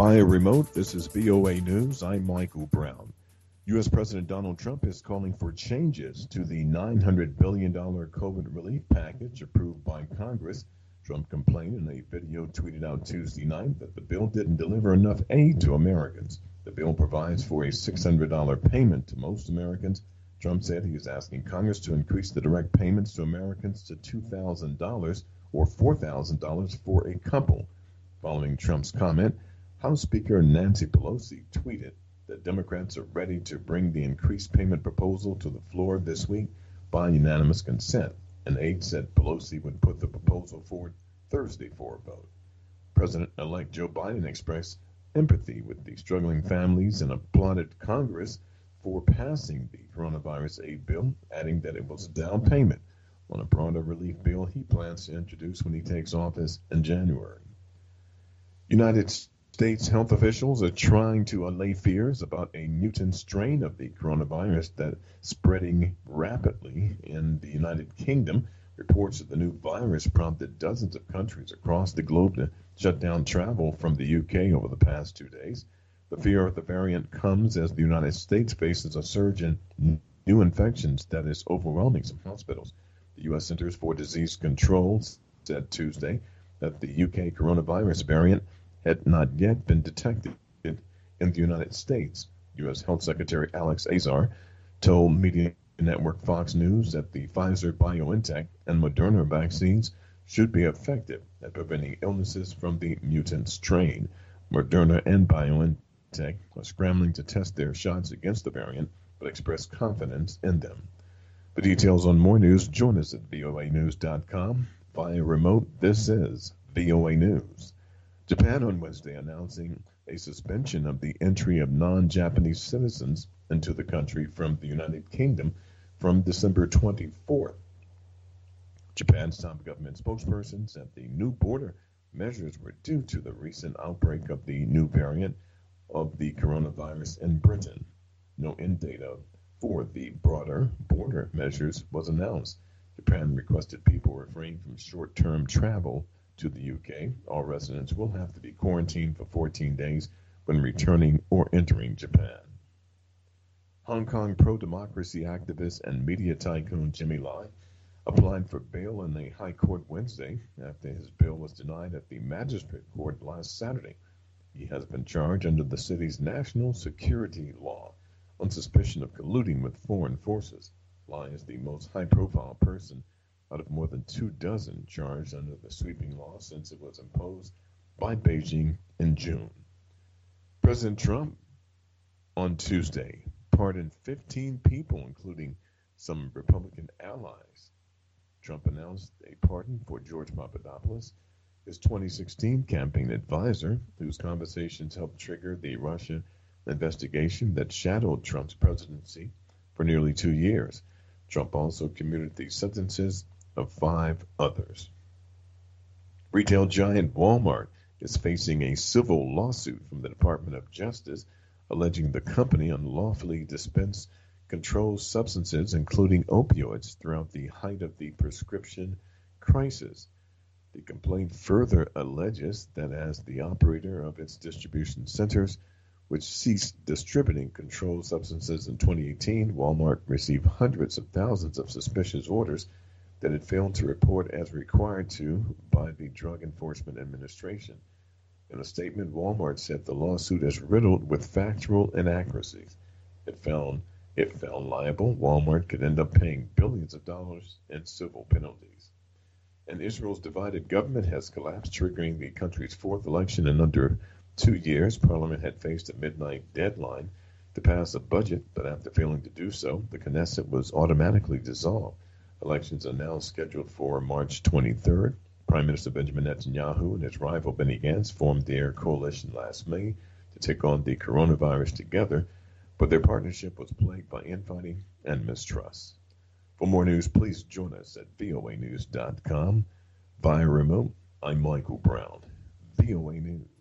Via remote, this is VOA News. I'm Michael Brown. U.S. President Donald Trump is calling for changes to the $900 billion COVID relief package approved by Congress. Trump complained in a video tweeted out Tuesday night that the bill didn't deliver enough aid to Americans. The bill provides for a $600 payment to most Americans. Trump said he is asking Congress to increase the direct payments to Americans to $2,000 or $4,000 for a couple. Following Trump's comment, House Speaker Nancy Pelosi tweeted that Democrats are ready to bring the increased payment proposal to the floor this week by unanimous consent. An aide said Pelosi would put the proposal forward Thursday for a vote. President-elect Joe Biden expressed empathy with the struggling families and applauded Congress for passing the coronavirus aid bill, adding that it was a down payment on a broader relief bill he plans to introduce when he takes office in January. United States health officials are trying to allay fears about a mutant strain of the coronavirus that's spreading rapidly in the United Kingdom. Reports of the new virus prompted dozens of countries across the globe to shut down travel from the UK over the past 2 days. The fear of the variant comes as the United States faces a surge in new infections that is overwhelming some hospitals. The U.S. Centers for Disease Control said Tuesday that the UK coronavirus variant had not yet been detected in the United States. U.S. Health Secretary Alex Azar told media network Fox News that the Pfizer-BioNTech and Moderna vaccines should be effective at preventing illnesses from the mutant strain. Moderna and BioNTech are scrambling to test their shots against the variant, but express confidence in them. For details on more news, join us at voanews.com. Via remote, this is VOA News. Japan on Wednesday announcing a suspension of the entry of non-Japanese citizens into the country from the United Kingdom from December 24th. Japan's top government spokesperson said the new border measures were due to the recent outbreak of the new variant of the coronavirus in Britain. No end date for the broader border measures was announced. Japan requested people refrain from short-term travel to the UK. All residents will have to be quarantined for 14 days when returning or entering Japan. Hong Kong pro-democracy activist and media tycoon Jimmy Lai applied for bail in the High Court Wednesday after his bail was denied at the Magistrate Court last Saturday. He has been charged under the city's national security law on suspicion of colluding with foreign forces. Lai is the most high-profile person out of more than 24 charged under the sweeping law since it was imposed by Beijing in June. President Trump on Tuesday pardoned 15 people, including some Republican allies. Trump announced a pardon for George Papadopoulos, his 2016 campaign advisor, whose conversations helped trigger the Russia investigation that shadowed Trump's presidency for nearly 2 years. Trump also commuted the sentences of 5 others. Retail giant Walmart is facing a civil lawsuit from the Department of Justice alleging the company unlawfully dispensed controlled substances, including opioids, throughout the height of the prescription crisis. The complaint further alleges that as the operator of its distribution centers, which ceased distributing controlled substances in 2018, Walmart received hundreds of thousands of suspicious orders that it failed to report as required to by the Drug Enforcement Administration. In a statement, Walmart said the lawsuit is riddled with factual inaccuracies. If found liable, Walmart could end up paying billions of dollars in civil penalties. And Israel's divided government has collapsed, triggering the country's fourth election in under 2 years. Parliament had faced a midnight deadline to pass a budget, but after failing to do so, the Knesset was automatically dissolved. Elections are now scheduled for March 23rd. Prime Minister Benjamin Netanyahu and his rival Benny Gantz formed their coalition last May to take on the coronavirus together, but their partnership was plagued by infighting and mistrust. For more news, please join us at voanews.com. Via remote, I'm Michael Brown, VOA News.